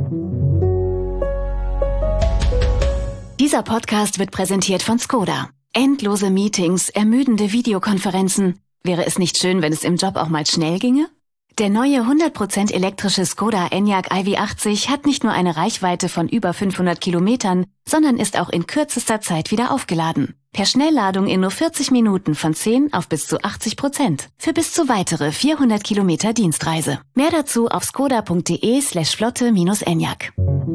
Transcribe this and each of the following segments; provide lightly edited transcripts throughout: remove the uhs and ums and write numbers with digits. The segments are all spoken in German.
Dieser Podcast wird präsentiert von Skoda. Endlose Meetings, ermüdende Videokonferenzen. Wäre es nicht schön, wenn es im Job auch mal schnell ginge? Der neue 100% elektrische Skoda Enyaq iV80 hat nicht nur eine Reichweite von über 500 Kilometern, sondern ist auch in kürzester Zeit wieder aufgeladen. Per Schnellladung in nur 40 Minuten von 10 auf bis zu 80%. Für bis zu weitere 400 Kilometer Dienstreise. Mehr dazu auf skoda.de/flotte-enyaq.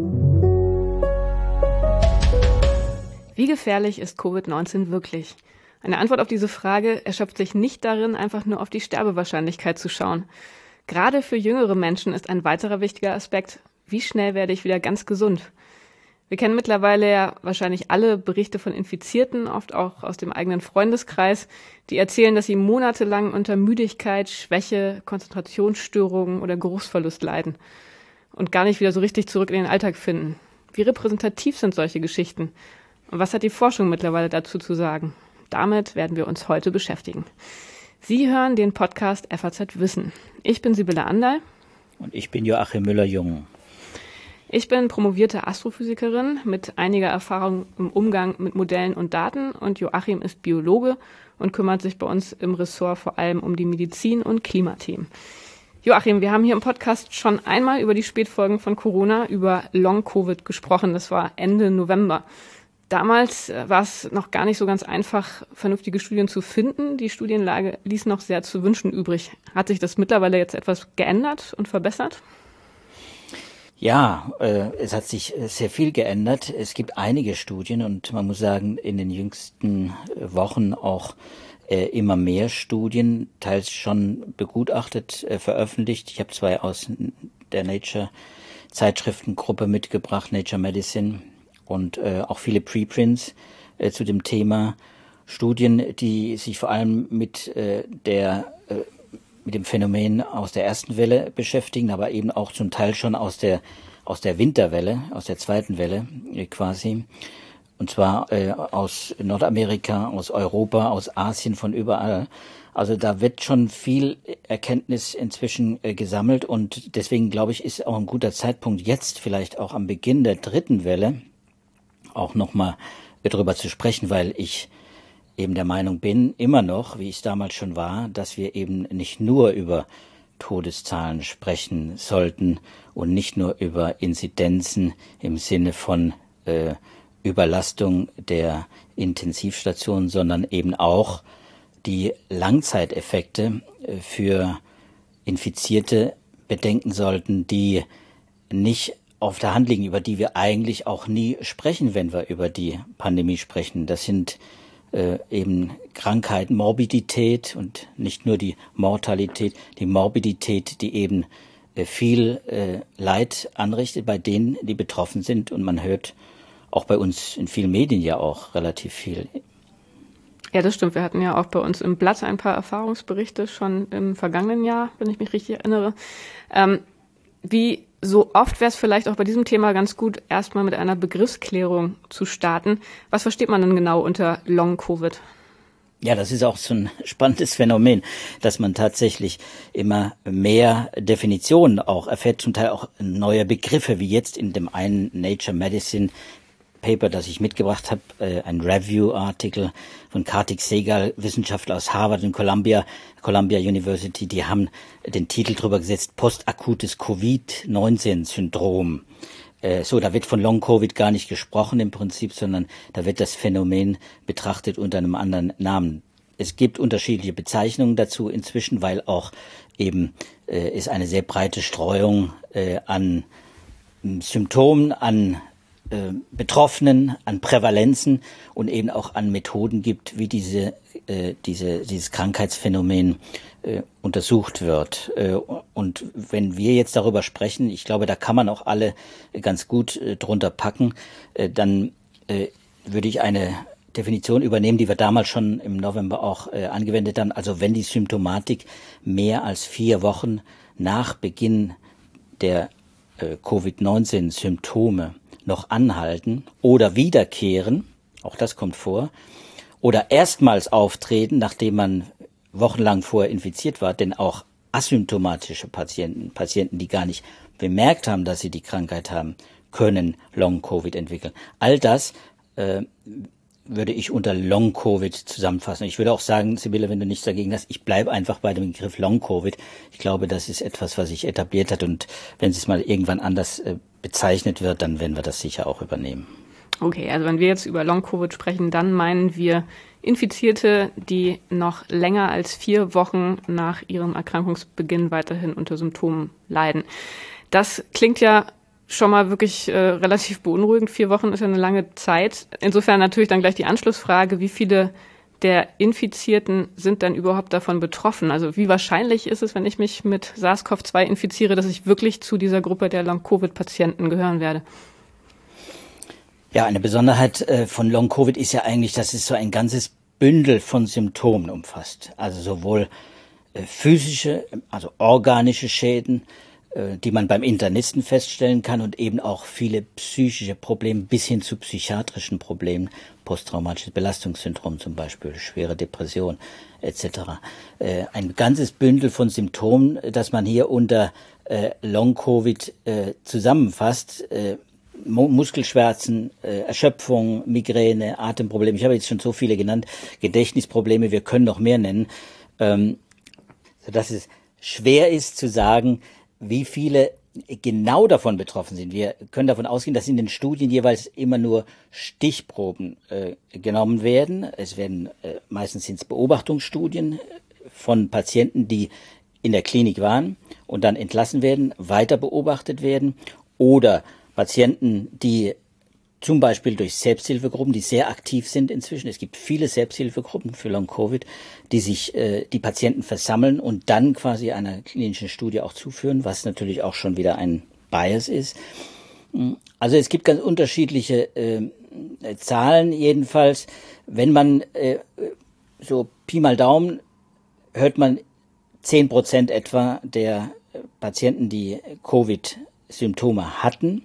Wie gefährlich ist Covid-19 wirklich? Eine Antwort auf diese Frage erschöpft sich nicht darin, einfach nur auf die Sterbewahrscheinlichkeit zu schauen. Gerade für jüngere Menschen ist ein weiterer wichtiger Aspekt: Wie schnell werde ich wieder ganz gesund? Wir kennen mittlerweile ja wahrscheinlich alle Berichte von Infizierten, oft auch aus dem eigenen Freundeskreis, die erzählen, dass sie monatelang unter Müdigkeit, Schwäche, Konzentrationsstörungen oder Geruchsverlust leiden und gar nicht wieder so richtig zurück in den Alltag finden. Wie repräsentativ sind solche Geschichten? Und was hat die Forschung mittlerweile dazu zu sagen? Damit werden wir uns heute beschäftigen. Sie hören den Podcast FAZ Wissen. Ich bin Sibylle Anderl. Und ich bin Joachim Müller-Jung. Ich bin promovierte Astrophysikerin mit einiger Erfahrung im Umgang mit Modellen und Daten. Und Joachim ist Biologe und kümmert sich bei uns im Ressort vor allem um die Medizin- und Klimathemen. Joachim, wir haben hier im Podcast schon einmal über die Spätfolgen von Corona, über Long-Covid gesprochen. Das war Ende November. Damals war es noch gar nicht so ganz einfach, vernünftige Studien zu finden. Die Studienlage ließ noch sehr zu wünschen übrig. Hat sich das mittlerweile jetzt etwas geändert und verbessert? Ja, es hat sich sehr viel geändert. Es gibt einige Studien und man muss sagen, in den jüngsten Wochen auch immer mehr Studien, teils schon begutachtet, veröffentlicht. Ich habe 2 aus der Nature-Zeitschriftengruppe mitgebracht, Nature Medicine, und auch viele Preprints zu dem Thema. Studien, die sich vor allem mit dem Phänomen aus der ersten Welle beschäftigen, aber eben auch zum Teil schon aus der Winterwelle, aus der zweiten Welle quasi. Und zwar aus Nordamerika, aus Europa, aus Asien, von überall. Also da wird schon viel Erkenntnis inzwischen gesammelt und deswegen glaube ich, ist auch ein guter Zeitpunkt jetzt vielleicht auch am Beginn der dritten Welle auch nochmal darüber zu sprechen, weil ich eben der Meinung bin, immer noch, wie ich es damals schon war, dass wir eben nicht nur über Todeszahlen sprechen sollten und nicht nur über Inzidenzen im Sinne von Überlastung der Intensivstationen, sondern eben auch die Langzeiteffekte für Infizierte bedenken sollten, die nicht auf der Hand liegen, über die wir eigentlich auch nie sprechen, wenn wir über die Pandemie sprechen. Das sind eben Krankheiten, Morbidität und nicht nur die Mortalität, die Morbidität, die eben viel Leid anrichtet bei denen, die betroffen sind. Und man hört auch bei uns in vielen Medien ja auch relativ viel. Ja, das stimmt. Wir hatten ja auch bei uns im Blatt ein paar Erfahrungsberichte schon im vergangenen Jahr, wenn ich mich richtig erinnere. Wie so oft wäre es vielleicht auch bei diesem Thema ganz gut, erstmal mit einer Begriffsklärung zu starten. Was versteht man denn genau unter Long-Covid? Ja, das ist auch so ein spannendes Phänomen, dass man tatsächlich immer mehr Definitionen auch erfährt, zum Teil auch neue Begriffe, wie jetzt in dem einen Nature Medicine Paper, das ich mitgebracht habe, ein Review-Artikel von Kartik Sehgal, Wissenschaftler aus Harvard und Columbia University, die haben den Titel drüber gesetzt, postakutes Covid-19-Syndrom. Da wird von Long-Covid gar nicht gesprochen im Prinzip, sondern da wird das Phänomen betrachtet unter einem anderen Namen. Es gibt unterschiedliche Bezeichnungen dazu inzwischen, weil auch eben es eine sehr breite Streuung an Symptomen, an Betroffenen, an Prävalenzen und eben auch an Methoden gibt, wie dieses Krankheitsphänomen untersucht wird. Und wenn wir jetzt darüber sprechen, ich glaube, da kann man auch alle ganz gut drunter packen, dann würde ich eine Definition übernehmen, die wir damals schon im November auch angewendet haben. Also wenn die Symptomatik mehr als 4 Wochen nach Beginn der Covid-19-Symptome noch anhalten oder wiederkehren, auch das kommt vor, oder erstmals auftreten, nachdem man wochenlang vorher infiziert war, denn auch asymptomatische Patienten, die gar nicht bemerkt haben, dass sie die Krankheit haben, können Long-Covid entwickeln. All das würde ich unter Long-Covid zusammenfassen. Ich würde auch sagen, Sibylle, wenn du nichts dagegen hast, ich bleibe einfach bei dem Begriff Long-Covid. Ich glaube, das ist etwas, was sich etabliert hat, und wenn es mal irgendwann anders bezeichnet wird, dann werden wir das sicher auch übernehmen. Okay, also wenn wir jetzt über Long-Covid sprechen, dann meinen wir Infizierte, die noch länger als 4 Wochen nach ihrem Erkrankungsbeginn weiterhin unter Symptomen leiden. Das klingt ja schon mal wirklich relativ beunruhigend. 4 Wochen ist ja eine lange Zeit. Insofern natürlich dann gleich die Anschlussfrage, wie viele der Infizierten sind dann überhaupt davon betroffen? Also wie wahrscheinlich ist es, wenn ich mich mit SARS-CoV-2 infiziere, dass ich wirklich zu dieser Gruppe der Long-Covid-Patienten gehören werde? Ja, eine Besonderheit von Long-Covid ist ja eigentlich, dass es so ein ganzes Bündel von Symptomen umfasst. Also sowohl physische, also organische Schäden, die man beim Internisten feststellen kann, und eben auch viele psychische Probleme bis hin zu psychiatrischen Problemen, posttraumatisches Belastungssyndrom zum Beispiel, schwere Depression etc. Ein ganzes Bündel von Symptomen, das man hier unter Long-Covid zusammenfasst. Muskelschmerzen, Erschöpfung, Migräne, Atemprobleme. Ich habe jetzt schon so viele genannt, Gedächtnisprobleme, wir können noch mehr nennen, sodass es schwer ist zu sagen, wie viele genau davon betroffen sind. Wir können davon ausgehen, dass in den Studien jeweils immer nur Stichproben genommen werden. Es werden meistens sind es Beobachtungsstudien von Patienten, die in der Klinik waren und dann entlassen werden, weiter beobachtet werden, oder Patienten, die zum Beispiel durch Selbsthilfegruppen, die sehr aktiv sind inzwischen. Es gibt viele Selbsthilfegruppen für Long-Covid, die sich die Patienten versammeln und dann quasi einer klinischen Studie auch zuführen, was natürlich auch schon wieder ein Bias ist. Also es gibt ganz unterschiedliche Zahlen jedenfalls. Wenn man so Pi mal Daumen, hört man 10% etwa der Patienten, die Covid-Symptome hatten,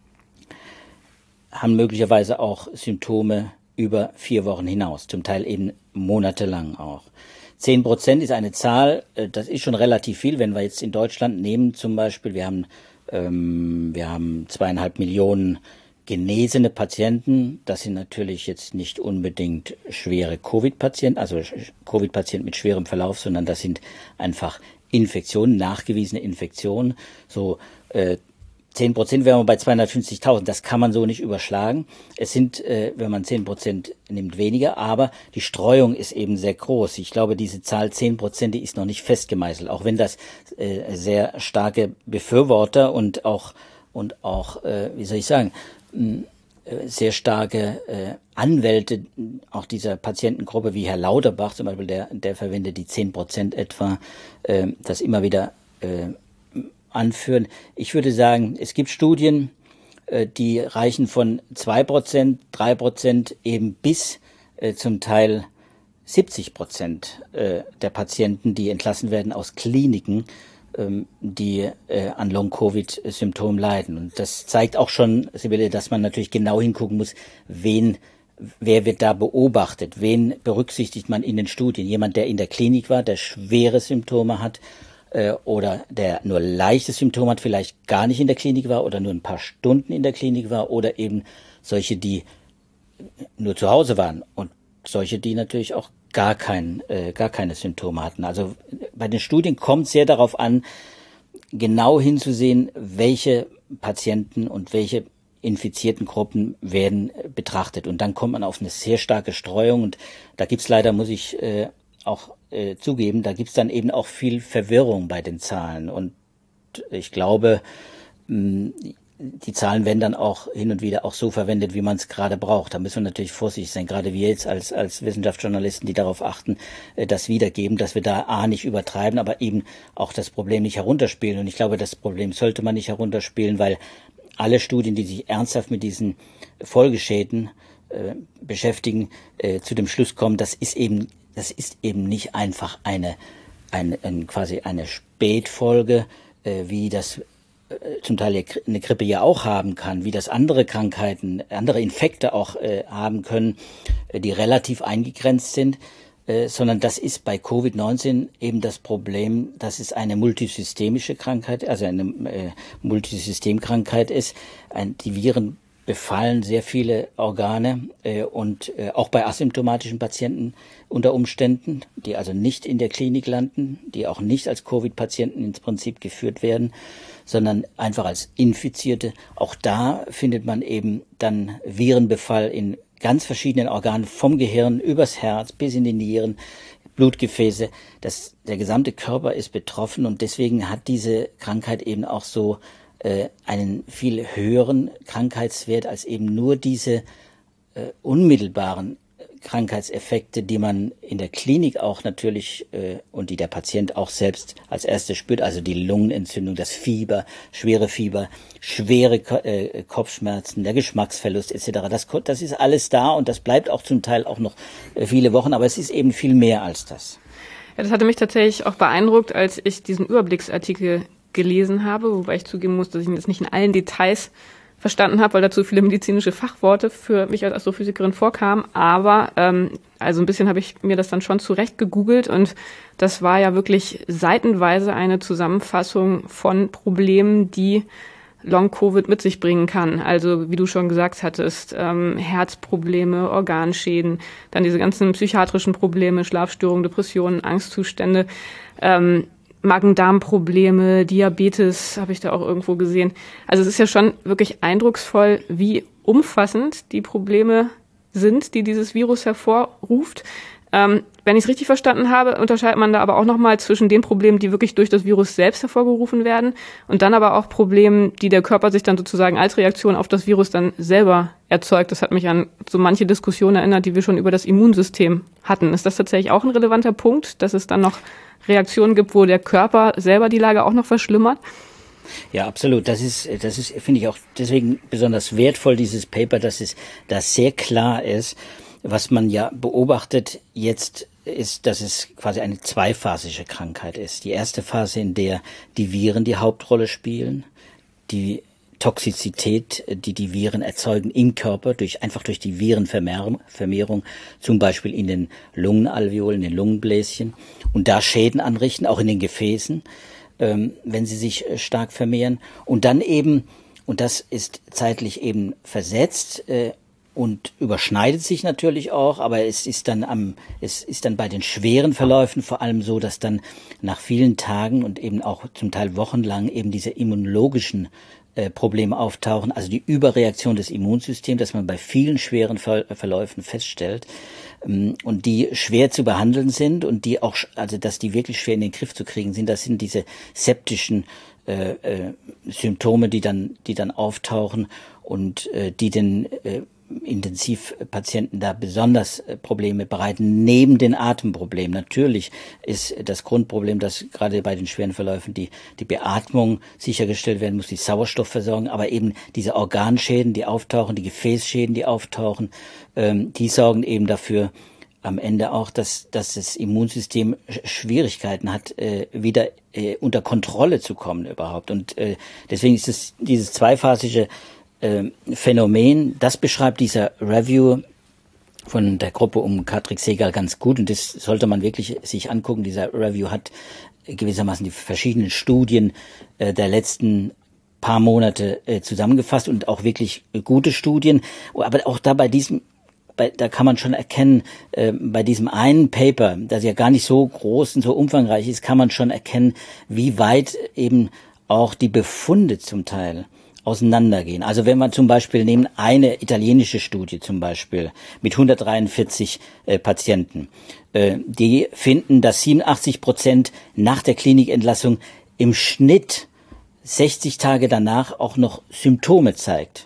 haben möglicherweise auch Symptome über 4 Wochen hinaus, zum Teil eben monatelang auch. 10% ist eine Zahl, das ist schon relativ viel, wenn wir jetzt in Deutschland nehmen zum Beispiel, wir haben 2,5 Millionen genesene Patienten, das sind natürlich jetzt nicht unbedingt schwere Covid-Patienten, also Covid-Patienten mit schwerem Verlauf, sondern das sind einfach Infektionen, nachgewiesene Infektionen, so 10% wären wir bei 250.000, das kann man so nicht überschlagen. Es sind, wenn man 10% nimmt, weniger, aber die Streuung ist eben sehr groß. Ich glaube, diese Zahl 10%, die ist noch nicht festgemeißelt, auch wenn das sehr starke Befürworter und auch wie soll ich sagen, sehr starke Anwälte auch dieser Patientengruppe wie Herr Lauterbach zum Beispiel, der verwendet die 10% etwa, das immer wieder anführen. Ich würde sagen, es gibt Studien, die reichen von 2%, 3% eben bis zum Teil 70% der Patienten, die entlassen werden aus Kliniken, die an Long-Covid-Symptomen leiden. Und das zeigt auch schon, Sibylle, dass man natürlich genau hingucken muss, wer wird da beobachtet, wen berücksichtigt man in den Studien. Jemand, der in der Klinik war, der schwere Symptome hat, oder der nur leichte Symptome hat, vielleicht gar nicht in der Klinik war oder nur ein paar Stunden in der Klinik war, oder eben solche, die nur zu Hause waren, und solche, die natürlich auch gar keine Symptome hatten. Also bei den Studien kommt es sehr darauf an, genau hinzusehen, welche Patienten und welche infizierten Gruppen werden betrachtet. Und dann kommt man auf eine sehr starke Streuung, und da gibt's leider, muss ich auch zugeben, da gibt's dann eben auch viel Verwirrung bei den Zahlen, und ich glaube, die Zahlen werden dann auch hin und wieder auch so verwendet, wie man es gerade braucht. Da müssen wir natürlich vorsichtig sein, gerade wir jetzt als Wissenschaftsjournalisten, die darauf achten, das wiedergeben, dass wir da nicht übertreiben, aber eben auch das Problem nicht herunterspielen. Und ich glaube, das Problem sollte man nicht herunterspielen, weil alle Studien, die sich ernsthaft mit diesen Folgeschäden beschäftigen, zu dem Schluss kommen, das ist eben nicht einfach quasi eine Spätfolge, wie das zum Teil eine Grippe ja auch haben kann, wie das andere Krankheiten, andere Infekte auch haben können, die relativ eingegrenzt sind. sondern das ist bei Covid-19 eben das Problem, dass es eine multisystemische Krankheit, also eine Multisystemkrankheit ist. Die Viren befallen sehr viele Organe und auch bei asymptomatischen Patienten unter Umständen, die also nicht in der Klinik landen, die auch nicht als Covid-Patienten ins Prinzip geführt werden, sondern einfach als Infizierte. Auch da findet man eben dann Virenbefall in ganz verschiedenen Organen, vom Gehirn übers Herz bis in die Nieren, Blutgefäße. Der gesamte Körper ist betroffen und deswegen hat diese Krankheit eben auch so einen viel höheren Krankheitswert als eben nur diese unmittelbaren Krankheitseffekte, die man in der Klinik auch natürlich und die der Patient auch selbst als erstes spürt, also die Lungenentzündung, das Fieber, schwere Kopfschmerzen, der Geschmacksverlust etc. Das ist alles da und das bleibt auch zum Teil auch noch viele Wochen, aber es ist eben viel mehr als das. Ja, das hatte mich tatsächlich auch beeindruckt, als ich diesen Überblicksartikel gelesen habe, wobei ich zugeben muss, dass ich ihn jetzt nicht in allen Details verstanden habe, weil dazu viele medizinische Fachworte für mich als Astrophysikerin vorkamen. Aber also ein bisschen habe ich mir das dann schon zurecht gegoogelt und das war ja wirklich seitenweise eine Zusammenfassung von Problemen, die Long-Covid mit sich bringen kann. Also wie du schon gesagt hattest, Herzprobleme, Organschäden, dann diese ganzen psychiatrischen Probleme, Schlafstörungen, Depressionen, Angstzustände, Magen-Darm-Probleme, Diabetes habe ich da auch irgendwo gesehen. Also es ist ja schon wirklich eindrucksvoll, wie umfassend die Probleme sind, die dieses Virus hervorruft. Wenn ich es richtig verstanden habe, unterscheidet man da aber auch nochmal zwischen den Problemen, die wirklich durch das Virus selbst hervorgerufen werden und dann aber auch Problemen, die der Körper sich dann sozusagen als Reaktion auf das Virus dann selber erzeugt. Das hat mich an so manche Diskussionen erinnert, die wir schon über das Immunsystem hatten. Ist das tatsächlich auch ein relevanter Punkt, dass es dann noch Reaktionen gibt, wo der Körper selber die Lage auch noch verschlimmert? Ja, absolut. Das ist, finde ich auch deswegen besonders wertvoll, dieses Paper, dass das sehr klar ist. Was man ja beobachtet jetzt ist, dass es quasi eine zweiphasige Krankheit ist. Die erste Phase, in der die Viren die Hauptrolle spielen, die Toxizität, die Viren erzeugen im Körper einfach durch die Virenvermehrung, zum Beispiel in den Lungenalveolen, in den Lungenbläschen und da Schäden anrichten, auch in den Gefäßen, wenn sie sich stark vermehren. Und dann eben, und das ist zeitlich eben versetzt, und überschneidet sich natürlich auch, aber es ist dann bei den schweren Verläufen vor allem so, dass dann nach vielen Tagen und eben auch zum Teil wochenlang eben diese immunologischen Probleme auftauchen, also die Überreaktion des Immunsystems, dass man bei vielen schweren Verläufen feststellt und die schwer zu behandeln sind und die auch, also dass die wirklich schwer in den Griff zu kriegen sind, das sind diese septischen Symptome, die dann auftauchen und die den Intensivpatienten da besonders Probleme bereiten, neben den Atemproblemen. Natürlich ist das Grundproblem, dass gerade bei den schweren Verläufen die Beatmung sichergestellt werden muss, die Sauerstoffversorgung, aber eben diese Organschäden, die auftauchen, die Gefäßschäden, die auftauchen, die sorgen eben dafür am Ende auch, dass das Immunsystem Schwierigkeiten hat, wieder unter Kontrolle zu kommen überhaupt. Und deswegen ist es dieses zweiphasige Phänomen, das beschreibt dieser Review von der Gruppe um Katrik Segal ganz gut und das sollte man wirklich sich angucken. Dieser Review hat gewissermaßen die verschiedenen Studien der letzten paar Monate zusammengefasst und auch wirklich gute Studien, aber auch da da kann man schon erkennen, bei diesem einen Paper, das ja gar nicht so groß und so umfangreich ist, kann man schon erkennen, wie weit eben auch die Befunde zum Teil auseinandergehen. Also wenn man zum Beispiel nehmen eine italienische Studie zum Beispiel mit 143 Patienten, die finden, dass 87% nach der Klinikentlassung im Schnitt 60 Tage danach auch noch Symptome zeigt.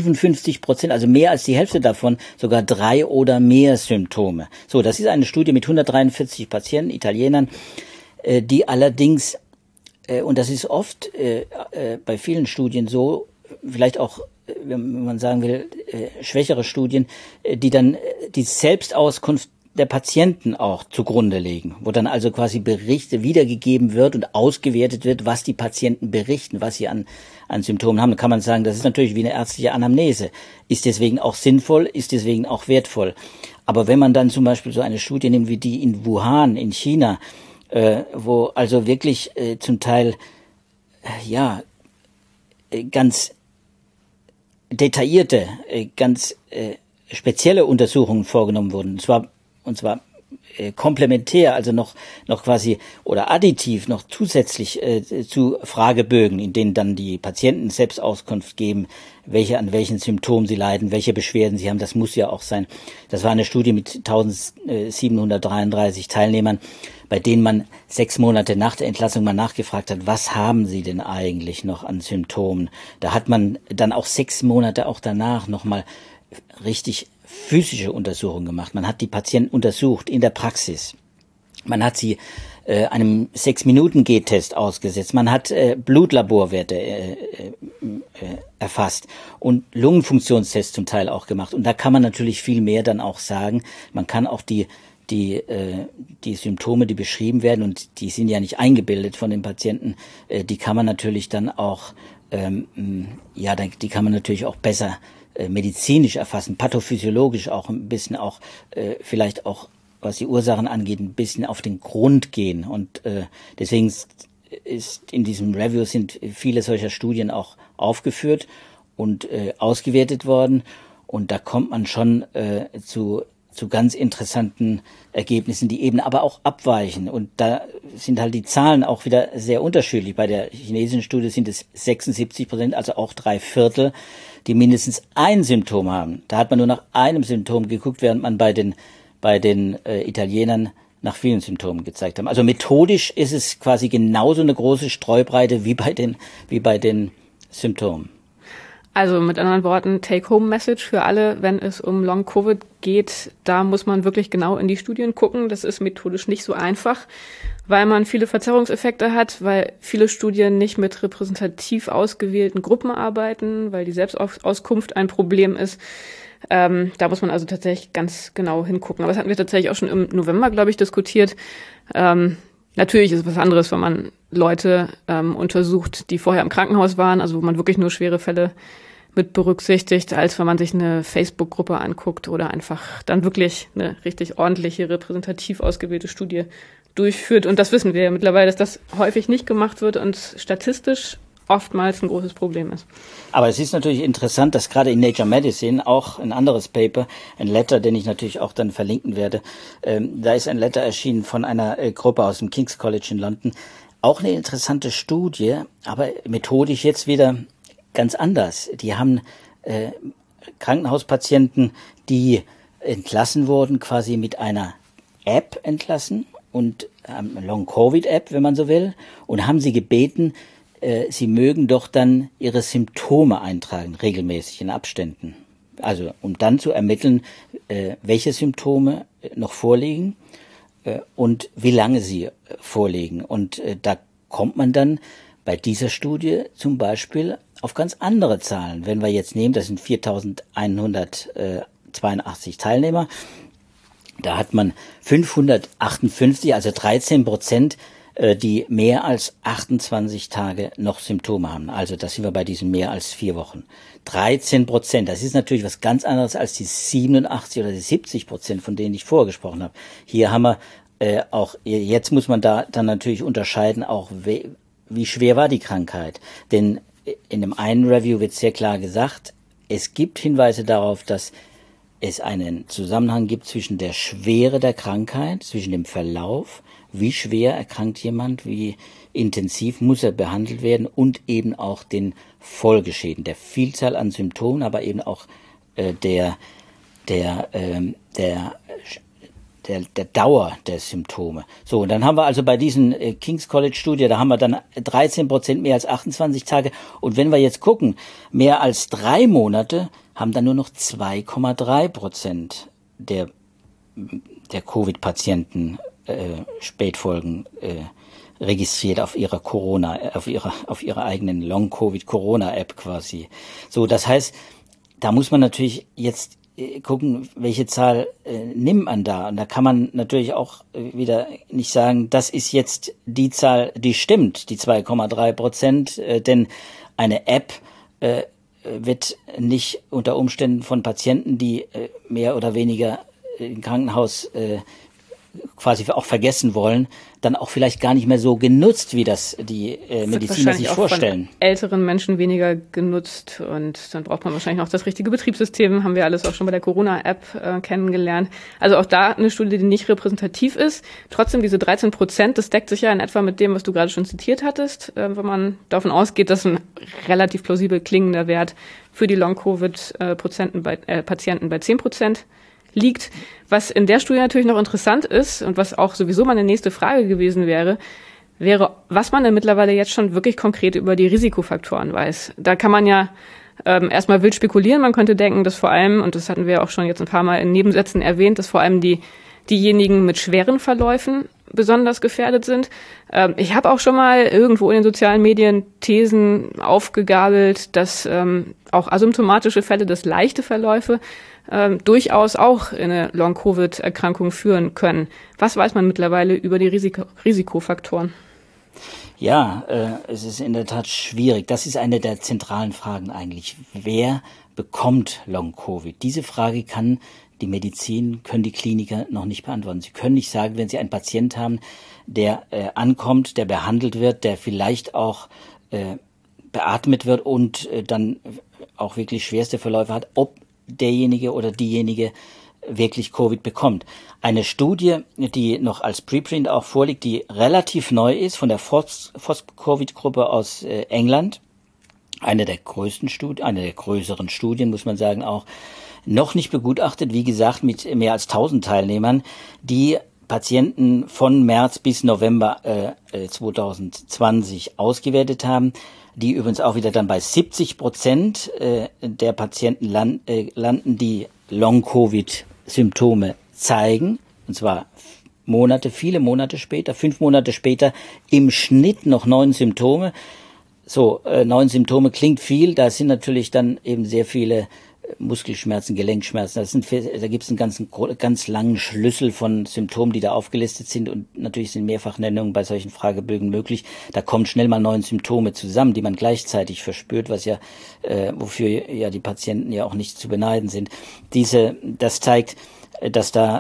55%, also mehr als die Hälfte davon, sogar 3 oder mehr Symptome. So, das ist eine Studie mit 143 Patienten, Italienern, die allerdings und das ist oft bei vielen Studien so, vielleicht auch, wenn man sagen will, schwächere Studien, die dann die Selbstauskunft der Patienten auch zugrunde legen, wo dann also quasi Berichte wiedergegeben wird und ausgewertet wird, was die Patienten berichten, was sie an Symptomen haben. Da kann man sagen, das ist natürlich wie eine ärztliche Anamnese. Ist deswegen auch sinnvoll, ist deswegen auch wertvoll. Aber wenn man dann zum Beispiel so eine Studie nimmt wie die in Wuhan in China, wo also wirklich zum Teil ganz detaillierte, ganz spezielle Untersuchungen vorgenommen wurden, und zwar komplementär, also noch quasi oder additiv noch zusätzlich zu Fragebögen, in denen dann die Patienten selbst Auskunft geben, an welchen Symptomen sie leiden, welche Beschwerden sie haben. Das muss ja auch sein. Das war eine Studie mit 1733 Teilnehmern, bei denen man 6 Monate nach der Entlassung mal nachgefragt hat, was haben sie denn eigentlich noch an Symptomen? Da hat man dann auch 6 Monate auch danach nochmal richtig physische Untersuchungen gemacht. Man hat die Patienten untersucht in der Praxis. Man hat sie einem 6-Minuten-G-Test ausgesetzt. Man hat Blutlaborwerte erfasst und Lungenfunktionstests zum Teil auch gemacht. Und da kann man natürlich viel mehr dann auch sagen. Man kann auch die Symptome, die beschrieben werden, und die sind ja nicht eingebildet von den Patienten, die kann man natürlich dann auch, die kann man natürlich auch besser medizinisch erfassen, pathophysiologisch auch ein bisschen auch, vielleicht auch, was die Ursachen angeht, ein bisschen auf den Grund gehen. Und deswegen ist in diesem Review sind viele solcher Studien auch aufgeführt und ausgewertet worden. Und da kommt man schon zu ganz interessanten Ergebnissen, die eben aber auch abweichen. Und da sind halt die Zahlen auch wieder sehr unterschiedlich. Bei der chinesischen Studie sind es 76%, also auch 3/4, die mindestens ein Symptom haben. Da hat man nur nach einem Symptom geguckt, während man bei den Italienern nach vielen Symptomen gezeigt haben. Also methodisch ist es quasi genauso eine große Streubreite wie bei den Symptomen. Also mit anderen Worten, Take-Home-Message für alle, wenn es um Long-Covid geht, da muss man wirklich genau in die Studien gucken. Das ist methodisch nicht so einfach, weil man viele Verzerrungseffekte hat, weil viele Studien nicht mit repräsentativ ausgewählten Gruppen arbeiten, weil die Selbstauskunft ein Problem ist. Da muss man also tatsächlich ganz genau hingucken. Aber das hatten wir tatsächlich auch schon im November, glaube ich, diskutiert. Natürlich ist es was anderes, wenn man Leute untersucht, die vorher im Krankenhaus waren, also wo man wirklich nur schwere Fälle mit berücksichtigt, als wenn man sich eine Facebook-Gruppe anguckt oder einfach dann wirklich eine richtig ordentliche, repräsentativ ausgewählte Studie durchführt. Und das wissen wir ja mittlerweile, dass das häufig nicht gemacht wird und statistisch oftmals ein großes Problem ist. Aber es ist natürlich interessant, dass gerade in Nature Medicine auch ein anderes Paper, ein Letter, den ich natürlich auch dann verlinken werde, da ist ein Letter erschienen von einer Gruppe aus dem King's College in London. Auch eine interessante Studie, aber methodisch jetzt wieder ganz anders. Die haben Krankenhauspatienten, die entlassen wurden, quasi mit einer App entlassen, und Long-Covid-App, wenn man so will, und haben sie gebeten, sie mögen doch dann ihre Symptome eintragen, regelmäßig in Abständen. Also um dann zu ermitteln, welche Symptome noch vorliegen und wie lange sie vorliegen. Und da kommt man dann bei dieser Studie zum Beispiel auf ganz andere Zahlen. Wenn wir jetzt nehmen, das sind 4.182 Teilnehmer, da hat man 558, also 13%, die mehr als 28 Tage noch Symptome haben. Also da sind wir bei diesen mehr als 4 Wochen. 13%, das ist natürlich was ganz anderes als die 87 oder die 70%, von denen ich vorgesprochen habe. Hier haben wir auch, jetzt muss man da dann natürlich unterscheiden, auch wie schwer war die Krankheit. Denn in dem einen Review wird sehr klar gesagt, es gibt Hinweise darauf, dass es einen Zusammenhang gibt zwischen der Schwere der Krankheit, zwischen dem Verlauf, wie schwer erkrankt jemand, wie intensiv muss er behandelt werden, und eben auch den Folgeschäden, der Vielzahl an Symptomen, aber eben auch der Dauer der Symptome. So, und dann haben wir also bei diesen King's College Studie, da haben wir dann 13% mehr als 28 Tage. Und wenn wir jetzt gucken, mehr als 3 Monate haben dann nur noch 2,3% der Covid-Patienten Spätfolgen registriert auf ihrer auf ihrer eigenen Long-Covid-Corona-App quasi. So, das heißt, da muss man natürlich jetzt gucken, welche Zahl nimmt man da. Und da kann man natürlich auch wieder nicht sagen, das ist jetzt die Zahl, die stimmt, die 2,3%, denn eine App wird nicht unter Umständen von Patienten, die mehr oder weniger im Krankenhaus quasi auch vergessen wollen, dann auch vielleicht gar nicht mehr so genutzt, wie das die Mediziner sich vorstellen. Von älteren Menschen weniger genutzt und dann braucht man wahrscheinlich auch das richtige Betriebssystem, haben wir alles auch schon bei der Corona-App kennengelernt. Also auch da eine Studie, die nicht repräsentativ ist. Trotzdem diese 13%, das deckt sich ja in etwa mit dem, was du gerade schon zitiert hattest, wenn man davon ausgeht, dass ein relativ plausibel klingender Wert für die Long-Covid-Patienten bei 10% liegt. Was in der Studie natürlich noch interessant ist und was auch sowieso meine nächste Frage gewesen wäre, was man denn mittlerweile jetzt schon wirklich konkret über die Risikofaktoren weiß. Da kann man ja erstmal wild spekulieren. Man könnte denken, dass vor allem, und das hatten wir auch schon jetzt ein paar Mal in Nebensätzen erwähnt, dass vor allem diejenigen mit schweren Verläufen besonders gefährdet sind. Ich habe auch schon mal irgendwo in den sozialen Medien Thesen aufgegabelt, dass auch asymptomatische Fälle, dass leichte Verläufe durchaus auch in eine Long-Covid-Erkrankung führen können. Was weiß man mittlerweile über die Risikofaktoren? Ja, es ist in der Tat schwierig. Das ist eine der zentralen Fragen eigentlich. Wer bekommt Long-Covid? Diese Frage können die Kliniker noch nicht beantworten. Sie können nicht sagen, wenn sie einen Patient haben, der ankommt, der behandelt wird, der vielleicht auch beatmet wird und dann auch wirklich schwerste Verläufe hat, ob derjenige oder diejenige wirklich Covid bekommt. Eine Studie, die noch als Preprint auch vorliegt, die relativ neu ist, von der FOSC-Covid-Gruppe aus England, eine der größeren Studien, muss man sagen, auch noch nicht begutachtet, wie gesagt, mit mehr als 1000 Teilnehmern, die Patienten von März bis November 2020 ausgewertet haben, die übrigens auch wieder dann bei 70% der Patienten landen, die Long-Covid-Symptome zeigen, und zwar viele Monate später, 5 Monate später, im Schnitt noch 9 Symptome. 9 Symptome klingt viel, da sind natürlich dann eben sehr viele Muskelschmerzen, Gelenkschmerzen. Da gibt es einen ganz langen Schlüssel von Symptomen, die da aufgelistet sind, und natürlich sind Mehrfachnennungen bei solchen Fragebögen möglich. Da kommen schnell mal 9 Symptome zusammen, die man gleichzeitig verspürt, wofür ja die Patienten ja auch nicht zu beneiden sind. Das zeigt, dass da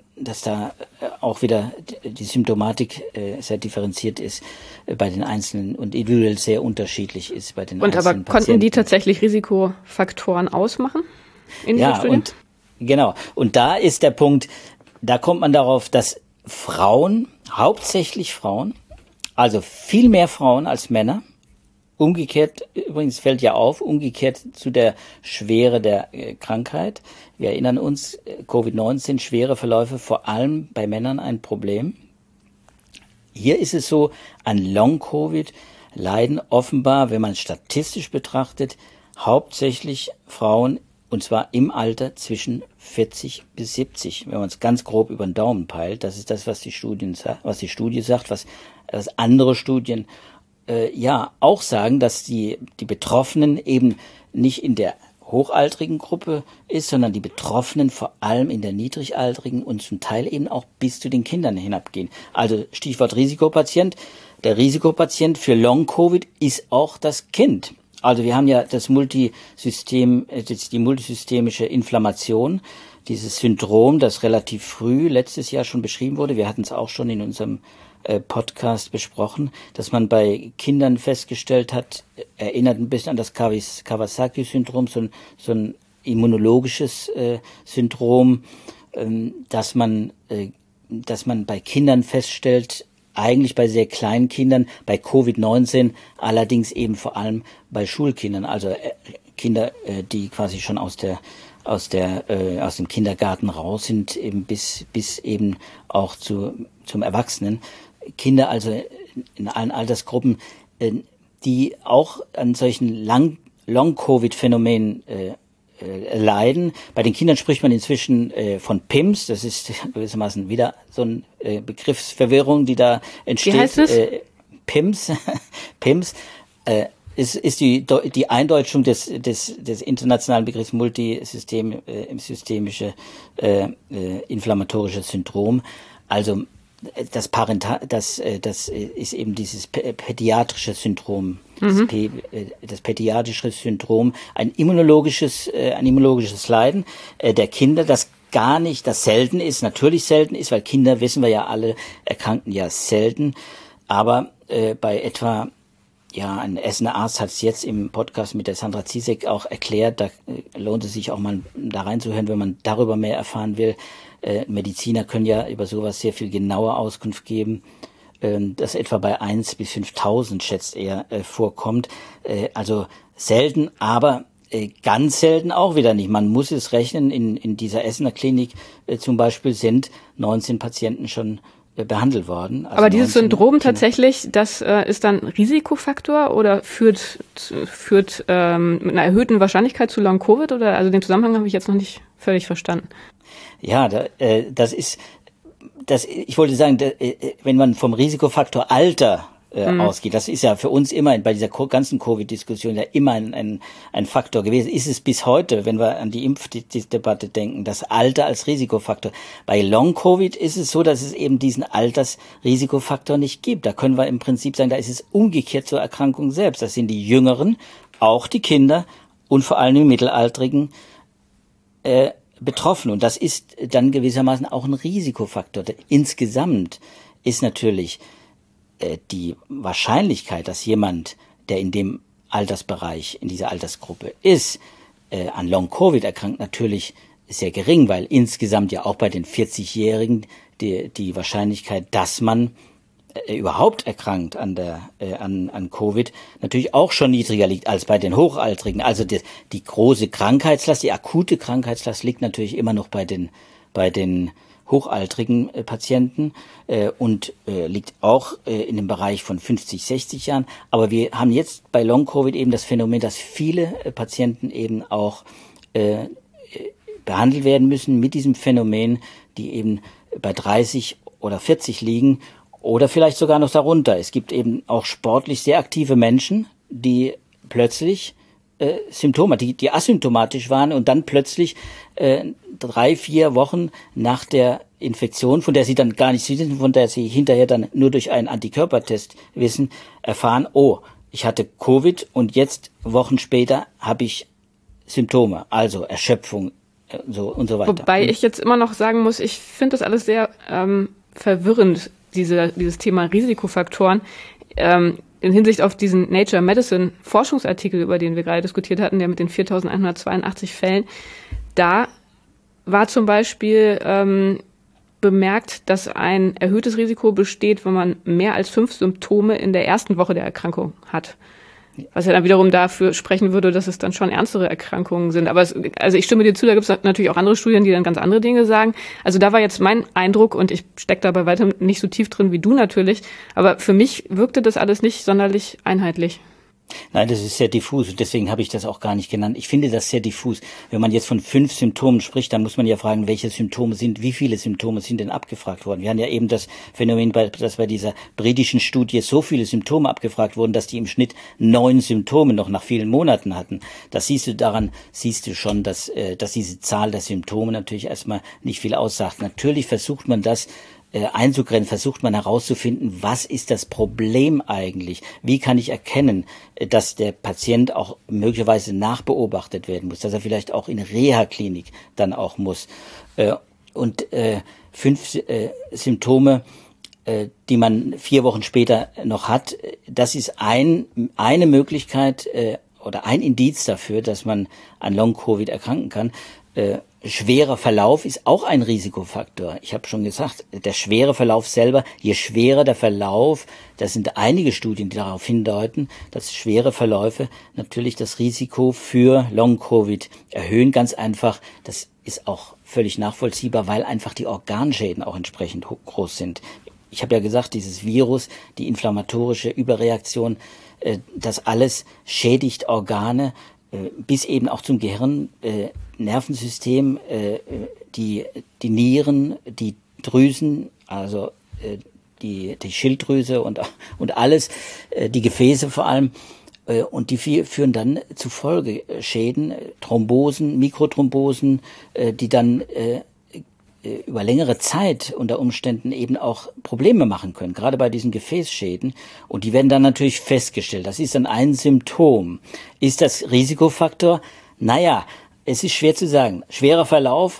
auch wieder die Symptomatik sehr differenziert ist bei den Einzelnen und individuell sehr unterschiedlich ist bei den einzelnen Patienten. Und aber konnten die tatsächlich Risikofaktoren ausmachen in dieser Studie? Und da ist der Punkt, da kommt man darauf, dass hauptsächlich Frauen, also viel mehr Frauen als Männer, umgekehrt, übrigens fällt ja auf, umgekehrt zu der Schwere der Krankheit. Wir erinnern uns, Covid-19, schwere Verläufe, vor allem bei Männern ein Problem. Hier ist es so, an Long-Covid leiden offenbar, wenn man statistisch betrachtet, hauptsächlich Frauen, und zwar im Alter zwischen 40 bis 70. Wenn man es ganz grob über den Daumen peilt, das ist das, was die Studie sagt, was andere Studien auch sagen, dass die Betroffenen eben nicht in der hochaltrigen Gruppe ist, sondern die Betroffenen vor allem in der niedrigaltrigen und zum Teil eben auch bis zu den Kindern hinabgehen. Also Stichwort Risikopatient. Der Risikopatient für Long-Covid ist auch das Kind. Also wir haben ja die multisystemische Inflammation, dieses Syndrom, das relativ früh letztes Jahr schon beschrieben wurde. Wir hatten es auch schon in unserem Podcast besprochen, dass man bei Kindern festgestellt hat, erinnert ein bisschen an das Kawasaki-Syndrom, so ein immunologisches Syndrom, dass man bei Kindern feststellt, eigentlich bei sehr kleinen Kindern, bei Covid-19 allerdings eben vor allem bei Schulkindern, also Kinder, die quasi schon aus dem Kindergarten raus sind, eben bis eben auch zum Erwachsenen. Kinder also in allen Altersgruppen, die auch an solchen Long-Covid-Phänomenen leiden. Bei den Kindern spricht man inzwischen von PIMS, das ist gewissermaßen wieder so eine Begriffsverwirrung, die da entsteht. Wie heißt es? PIMS ist die Eindeutschung des internationalen Begriffs multisystemische inflammatorische Syndrom. Also das ist eben dieses pädiatrische Syndrom, das pädiatrische Syndrom, ein immunologisches Leiden der Kinder, das gar nicht, das selten ist, natürlich selten ist, weil Kinder, wissen wir ja alle, erkranken ja selten. Aber bei etwa, ein Essener Arzt hat es jetzt im Podcast mit der Sandra Ziesek auch erklärt, da lohnt es sich auch mal da reinzuhören, wenn man darüber mehr erfahren will. Mediziner können ja über sowas sehr viel genauer Auskunft geben, dass etwa bei 1 bis 5.000, schätzt er, vorkommt. Also selten, aber ganz selten auch wieder nicht. Man muss es rechnen, in dieser Essener Klinik zum Beispiel sind 19 Patienten schon behandelt worden. Also aber dieses Syndrom tatsächlich, das ist dann Risikofaktor oder führt mit einer erhöhten Wahrscheinlichkeit zu Long-Covid? Oder also den Zusammenhang habe ich jetzt noch nicht völlig verstanden. Ja, ich wollte sagen, wenn man vom Risikofaktor Alter ausgeht, das ist ja für uns immer bei dieser ganzen Covid-Diskussion ja immer ein Faktor gewesen. Ist es bis heute, wenn wir an die Impfdebatte denken, das Alter als Risikofaktor. Bei Long-Covid ist es so, dass es eben diesen Altersrisikofaktor nicht gibt. Da können wir im Prinzip sagen, da ist es umgekehrt zur Erkrankung selbst. Das sind die Jüngeren, auch die Kinder und vor allem die Mittelaltrigen betroffen. Und das ist dann gewissermaßen auch ein Risikofaktor. Insgesamt ist natürlich die Wahrscheinlichkeit, dass jemand, der in dem Altersbereich, in dieser Altersgruppe ist, an Long-Covid erkrankt, natürlich sehr gering, weil insgesamt ja auch bei den 40-Jährigen die Wahrscheinlichkeit, dass man überhaupt erkrankt an Covid, natürlich auch schon niedriger liegt als bei den Hochaltrigen. Also die große Krankheitslast, die akute Krankheitslast liegt natürlich immer noch bei den hochaltrigen Patienten und liegt auch in dem Bereich von 50, 60 Jahren. Aber wir haben jetzt bei Long-Covid eben das Phänomen, dass viele Patienten eben auch behandelt werden müssen mit diesem Phänomen, die eben bei 30 oder 40 liegen oder vielleicht sogar noch darunter. Es gibt eben auch sportlich sehr aktive Menschen, die plötzlich Symptome, die asymptomatisch waren und dann plötzlich 3-4 Wochen nach der Infektion, von der sie dann gar nicht wissen, von der sie hinterher dann nur durch einen Antikörpertest wissen, erfahren, oh, ich hatte Covid und jetzt Wochen später habe ich Symptome, also Erschöpfung so und so weiter. Wobei ich jetzt immer noch sagen muss, ich finde das alles sehr verwirrend, dieses Thema Risikofaktoren. In Hinsicht auf diesen Nature Medicine Forschungsartikel, über den wir gerade diskutiert hatten, der mit den 4.182 Fällen, da war zum Beispiel bemerkt, dass ein erhöhtes Risiko besteht, wenn man mehr als 5 Symptome in der ersten Woche der Erkrankung hat. Was ja dann wiederum dafür sprechen würde, dass es dann schon ernstere Erkrankungen sind. Aber also ich stimme dir zu, da gibt es natürlich auch andere Studien, die dann ganz andere Dinge sagen. Also da war jetzt mein Eindruck, und ich stecke da bei weitem nicht so tief drin wie du natürlich, aber für mich wirkte das alles nicht sonderlich einheitlich. Nein, das ist sehr diffus und deswegen habe ich das auch gar nicht genannt. Ich finde das sehr diffus. Wenn man jetzt von 5 Symptomen spricht, dann muss man ja fragen, welche Symptome wie viele Symptome sind denn abgefragt worden? Wir haben ja eben das Phänomen, dass bei dieser britischen Studie so viele Symptome abgefragt wurden, dass die im Schnitt 9 Symptome noch nach vielen Monaten hatten. Das siehst du schon, dass diese Zahl der Symptome natürlich erstmal nicht viel aussagt. Natürlich versucht man das einzugrenzen, versucht man herauszufinden, was ist das Problem eigentlich? Wie kann ich erkennen, dass der Patient auch möglicherweise nachbeobachtet werden muss, dass er vielleicht auch in Reha-Klinik dann auch muss? Und 5 Symptome, die man 4 Wochen später noch hat, das ist eine Möglichkeit oder ein Indiz dafür, dass man an Long-Covid erkranken kann. Schwerer Verlauf ist auch ein Risikofaktor. Ich habe schon gesagt, der schwere Verlauf selber, je schwerer der Verlauf, das sind einige Studien, die darauf hindeuten, dass schwere Verläufe natürlich das Risiko für Long-Covid erhöhen. Ganz einfach, das ist auch völlig nachvollziehbar, weil einfach die Organschäden auch entsprechend groß sind. Ich habe ja gesagt, dieses Virus, die inflammatorische Überreaktion, das alles schädigt Organe, bis eben auch zum Gehirn, Nervensystem, die Nieren, die Drüsen, also die Schilddrüse und alles, die Gefäße vor allem, und die führen dann zu Folgeschäden, Thrombosen, Mikrothrombosen, die dann über längere Zeit unter Umständen eben auch Probleme machen können, gerade bei diesen Gefäßschäden. Und die werden dann natürlich festgestellt. Das ist dann ein Symptom. Ist das Risikofaktor? Naja, es ist schwer zu sagen. Schwerer Verlauf,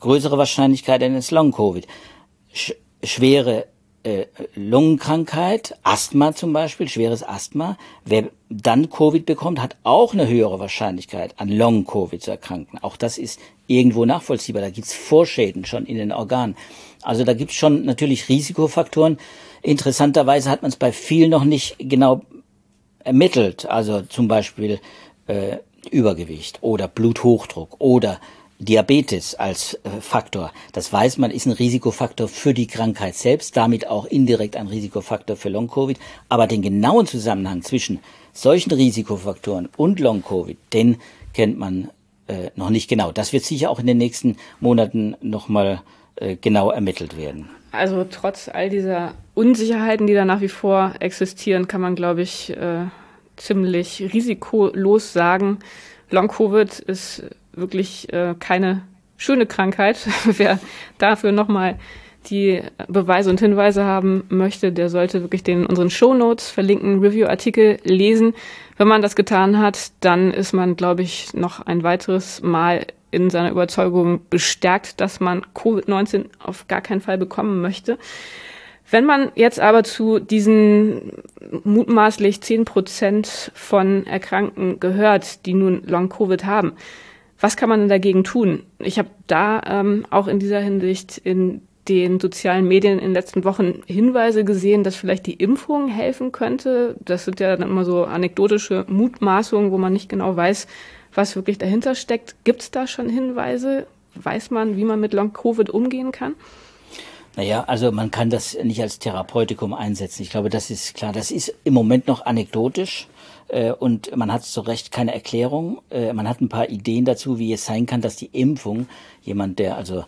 größere Wahrscheinlichkeit eines Long-Covid. Schwere Lungenkrankheit, Asthma zum Beispiel, schweres Asthma. Wer dann Covid bekommt, hat auch eine höhere Wahrscheinlichkeit, an Long-Covid zu erkranken. Auch das ist irgendwo nachvollziehbar. Da gibt's Vorschäden schon in den Organen. Also da gibt's schon natürlich Risikofaktoren. Interessanterweise hat man es bei vielen noch nicht genau ermittelt. Also zum Beispiel Übergewicht oder Bluthochdruck oder Diabetes als Faktor. Das weiß man, ist ein Risikofaktor für die Krankheit selbst, damit auch indirekt ein Risikofaktor für Long-Covid. Aber den genauen Zusammenhang zwischen solchen Risikofaktoren und Long-Covid, den kennt man noch nicht genau. Das wird sicher auch in den nächsten Monaten nochmal genau ermittelt werden. Also trotz all dieser Unsicherheiten, die da nach wie vor existieren, kann man, glaube ich, ziemlich risikolos sagen, Long-Covid ist wirklich keine schöne Krankheit. Wer dafür nochmal die Beweise und Hinweise haben möchte, der sollte wirklich den in unseren Shownotes verlinkten Review-Artikel lesen. Wenn man das getan hat, dann ist man, glaube ich, noch ein weiteres Mal in seiner Überzeugung bestärkt, dass man Covid-19 auf gar keinen Fall bekommen möchte. Wenn man jetzt aber zu diesen mutmaßlich 10% von Erkrankten gehört, die nun Long-Covid haben, was kann man denn dagegen tun? Ich habe da auch in dieser Hinsicht in den sozialen Medien in den letzten Wochen Hinweise gesehen, dass vielleicht die Impfung helfen könnte. Das sind ja dann immer so anekdotische Mutmaßungen, wo man nicht genau weiß, was wirklich dahinter steckt. Gibt es da schon Hinweise? Weiß man, wie man mit Long-Covid umgehen kann? Naja, also man kann das nicht als Therapeutikum einsetzen. Ich glaube, das ist klar. Das ist im Moment noch anekdotisch. Und man hat zu Recht keine Erklärung. Man hat ein paar Ideen dazu, wie es sein kann, dass die Impfung, jemand, der also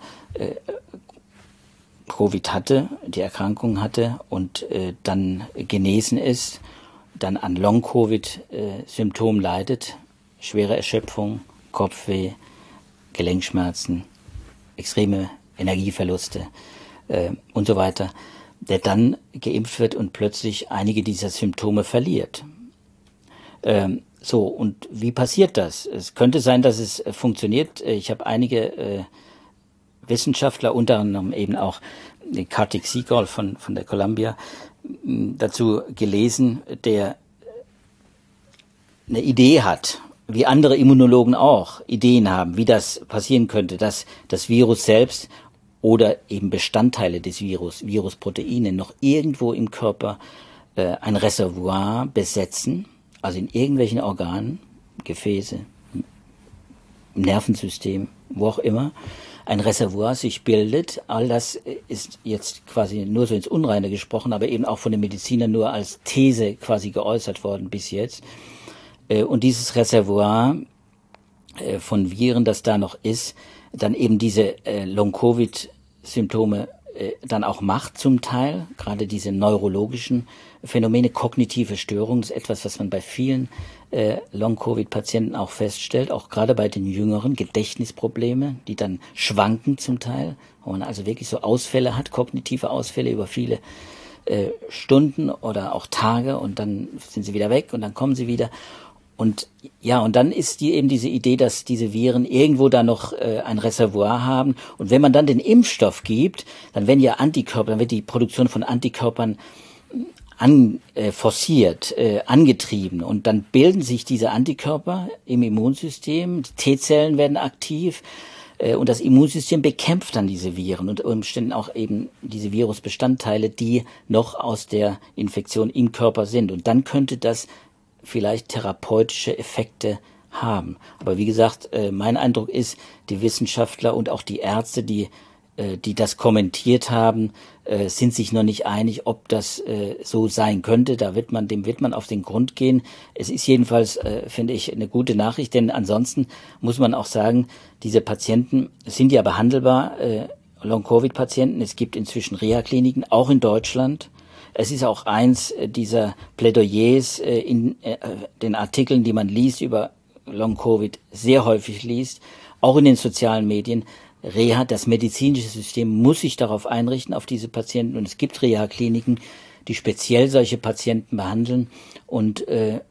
Covid hatte, die Erkrankung hatte und dann genesen ist, dann an Long-Covid-Symptomen leidet, schwere Erschöpfung, Kopfweh, Gelenkschmerzen, extreme Energieverluste und so weiter, der dann geimpft wird und plötzlich einige dieser Symptome verliert. So, und wie passiert das? Es könnte sein, dass es funktioniert. Ich habe einige Wissenschaftler, unter anderem eben auch Kartik Segal von der Columbia, dazu gelesen, der eine Idee hat, wie andere Immunologen auch Ideen haben, wie das passieren könnte, dass das Virus selbst oder eben Bestandteile des Virusproteine noch irgendwo im Körper ein Reservoir besetzen, also in irgendwelchen Organen, Gefäße, im Nervensystem, wo auch immer, ein Reservoir sich bildet. All das ist jetzt quasi nur so ins Unreine gesprochen, aber eben auch von den Medizinern nur als These quasi geäußert worden bis jetzt. Und dieses Reservoir von Viren, das da noch ist, dann eben diese Long-Covid-Symptome dann auch macht zum Teil, gerade diese neurologischen Phänomene, kognitive Störungen, ist etwas, was man bei vielen Long-Covid-Patienten auch feststellt, auch gerade bei den Jüngeren, Gedächtnisprobleme, die dann schwanken zum Teil, wo man also wirklich so Ausfälle hat, kognitive Ausfälle über viele Stunden oder auch Tage und dann sind sie wieder weg und dann kommen sie wieder. Und ja, und dann ist eben diese Idee, dass diese Viren irgendwo da noch ein Reservoir haben. Und wenn man dann den Impfstoff gibt, dann werden ja Antikörper, dann wird die Produktion von Antikörpern forciert, angetrieben. Und dann bilden sich diese Antikörper im Immunsystem, die T-Zellen werden aktiv und das Immunsystem bekämpft dann diese Viren und unter Umständen auch eben diese Virusbestandteile, die noch aus der Infektion im Körper sind. Und dann könnte das vielleicht therapeutische Effekte haben. Aber wie gesagt, mein Eindruck ist, die Wissenschaftler und auch die Ärzte, die das kommentiert haben, sind sich noch nicht einig, ob das so sein könnte. Dem wird man auf den Grund gehen. Es ist jedenfalls, finde ich, eine gute Nachricht, denn ansonsten muss man auch sagen, diese Patienten sind ja behandelbar, Long-Covid-Patienten. Es gibt inzwischen Reha-Kliniken, auch in Deutschland. Es ist auch eins dieser Plädoyers in den Artikeln, die man liest, über Long-Covid sehr häufig liest, auch in den sozialen Medien. Reha, das medizinische System muss sich darauf einrichten, auf diese Patienten. Und es gibt Reha-Kliniken, die speziell solche Patienten behandeln. Und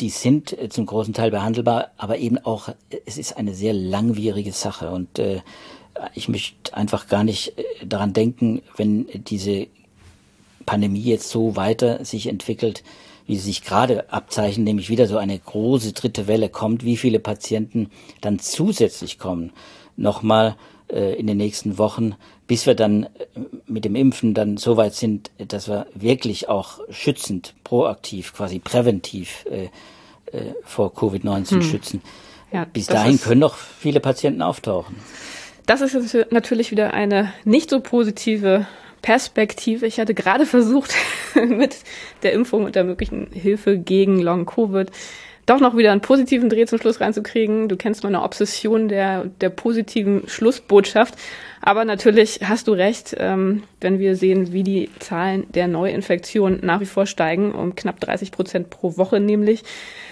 die sind zum großen Teil behandelbar, aber eben auch, es ist eine sehr langwierige Sache und ich möchte einfach gar nicht daran denken, wenn diese Pandemie jetzt so weiter sich entwickelt, wie sie sich gerade abzeichnet, nämlich wieder so eine große dritte Welle kommt, wie viele Patienten dann zusätzlich kommen, nochmal in den nächsten Wochen, bis wir dann mit dem Impfen dann so weit sind, dass wir wirklich auch schützend, proaktiv, quasi präventiv vor Covid-19 schützen. Ja, bis dahin können noch viele Patienten auftauchen. Das ist jetzt natürlich wieder eine nicht so positive Perspektive. Ich hatte gerade versucht, mit der Impfung und der möglichen Hilfe gegen Long-Covid doch noch wieder einen positiven Dreh zum Schluss reinzukriegen. Du kennst meine Obsession der positiven Schlussbotschaft. Aber natürlich hast du recht, wenn wir sehen, wie die Zahlen der Neuinfektionen nach wie vor steigen, um knapp 30% pro Woche nämlich,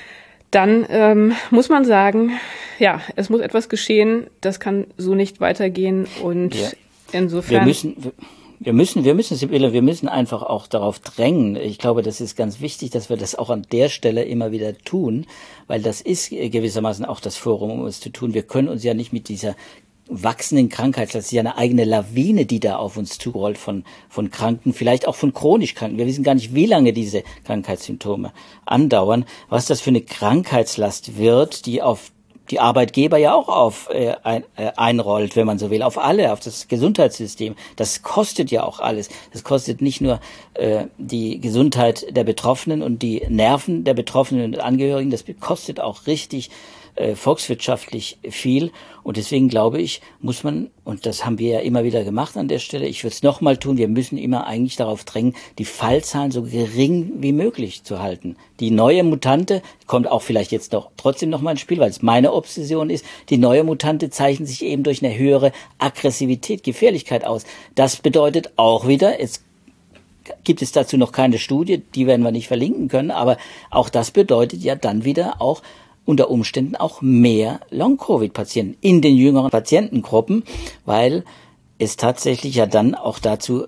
dann muss man sagen, ja, es muss etwas geschehen. Das kann so nicht weitergehen. Und insofern... Wir müssen einfach auch darauf drängen. Ich glaube, das ist ganz wichtig, dass wir das auch an der Stelle immer wieder tun, weil das ist gewissermaßen auch das Forum, um es zu tun. Wir können uns ja nicht mit dieser wachsenden Krankheit, das ist ja eine eigene Lawine, die da auf uns zurollt von Kranken, vielleicht auch von chronisch Kranken. Wir wissen gar nicht, wie lange diese Krankheitssymptome andauern, was das für eine Krankheitslast wird, die auf die Arbeitgeber ja auch einrollt, wenn man so will, auf alle, auf das Gesundheitssystem. Das kostet ja auch alles. Das kostet nicht nur die Gesundheit der Betroffenen und die Nerven der Betroffenen und Angehörigen, das kostet auch richtig volkswirtschaftlich viel. Und deswegen glaube ich, muss man, und das haben wir ja immer wieder gemacht an der Stelle, ich würde es nochmal tun, wir müssen immer eigentlich darauf drängen, die Fallzahlen so gering wie möglich zu halten. Die neue Mutante kommt auch vielleicht jetzt noch trotzdem nochmal ins Spiel, weil es meine Obsession ist. Die neue Mutante zeichnet sich eben durch eine höhere Aggressivität, Gefährlichkeit aus. Das bedeutet auch wieder, es gibt es dazu noch keine Studie, die werden wir nicht verlinken können, aber auch das bedeutet ja dann wieder auch unter Umständen auch mehr Long-Covid-Patienten in den jüngeren Patientengruppen, weil es tatsächlich ja dann auch dazu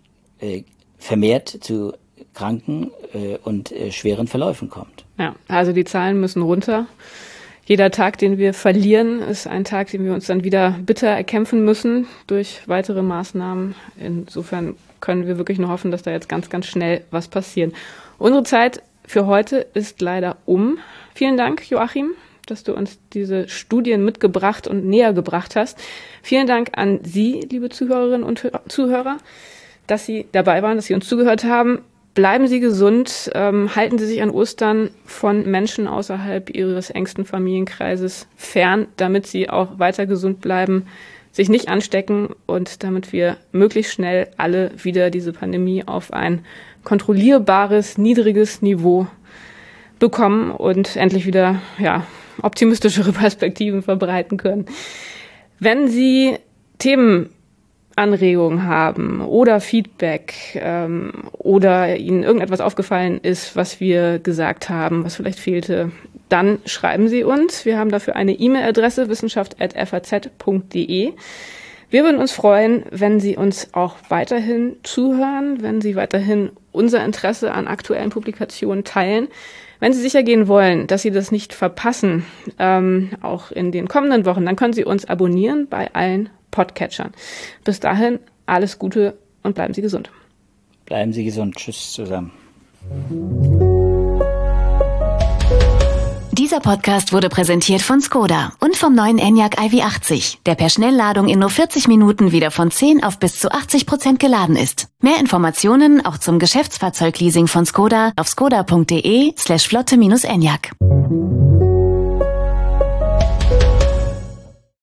vermehrt zu kranken und schweren Verläufen kommt. Ja, also die Zahlen müssen runter. Jeder Tag, den wir verlieren, ist ein Tag, den wir uns dann wieder bitter erkämpfen müssen durch weitere Maßnahmen. Insofern können wir wirklich nur hoffen, dass da jetzt ganz, ganz schnell was passiert. Unsere Zeit für heute ist leider um. Vielen Dank, Joachim, dass du uns diese Studien mitgebracht und näher gebracht hast. Vielen Dank an Sie, liebe Zuhörerinnen und Zuhörer, dass Sie dabei waren, dass Sie uns zugehört haben. Bleiben Sie gesund, halten Sie sich an Ostern von Menschen außerhalb Ihres engsten Familienkreises fern, damit Sie auch weiter gesund bleiben, sich nicht anstecken und damit wir möglichst schnell alle wieder diese Pandemie auf ein kontrollierbares, niedriges Niveau bekommen und endlich wieder optimistischere Perspektiven verbreiten können. Wenn Sie Themenanregungen haben oder Feedback oder Ihnen irgendetwas aufgefallen ist, was wir gesagt haben, was vielleicht fehlte, dann schreiben Sie uns. Wir haben dafür eine E-Mail-Adresse wissenschaft@faz.de. Wir würden uns freuen, wenn Sie uns auch weiterhin zuhören, wenn Sie weiterhin unser Interesse an aktuellen Publikationen teilen. Wenn Sie sicher gehen wollen, dass Sie das nicht verpassen, auch in den kommenden Wochen, dann können Sie uns abonnieren bei allen Podcatchern. Bis dahin alles Gute und bleiben Sie gesund. Bleiben Sie gesund. Tschüss zusammen. Dieser Podcast wurde präsentiert von Skoda und vom neuen Enyaq iV80, der per Schnellladung in nur 40 Minuten wieder von 10 auf bis zu 80% geladen ist. Mehr Informationen auch zum Geschäftsfahrzeugleasing von Skoda auf skoda.de/flotte-enyaq.